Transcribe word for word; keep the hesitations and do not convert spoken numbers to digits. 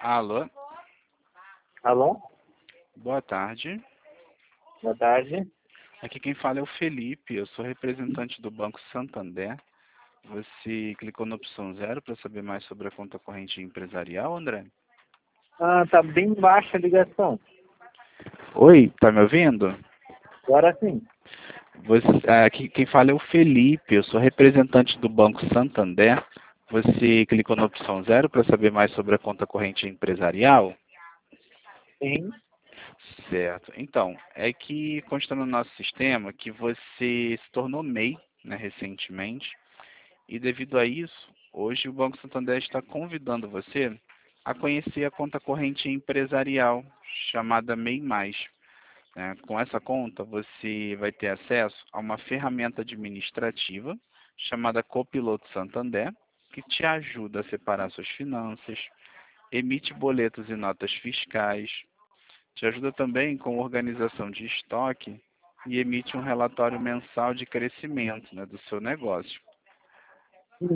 Alô, Alô? boa tarde. Boa tarde. Aqui quem fala é o Felipe, eu sou representante do Banco Santander. Você clicou na opção zero para saber mais sobre a conta corrente empresarial, André? Ah, tá bem baixa a ligação. Oi, tá me ouvindo? Agora sim. Você, aqui quem fala é o Felipe, eu sou representante do Banco Santander. Você clicou na opção zero para saber mais sobre a conta corrente empresarial? Sim. Certo. Então, é que consta no nosso sistema que você se tornou M E I, né, recentemente, e devido a isso, hoje o Banco Santander está convidando você a conhecer a conta corrente empresarial, chamada M E I mais, né? Com essa conta, você vai ter acesso a uma ferramenta administrativa chamada Copiloto Santander, que te ajuda a separar suas finanças, emite boletos e notas fiscais, te ajuda também com organização de estoque e emite um relatório mensal de crescimento, né, do seu negócio.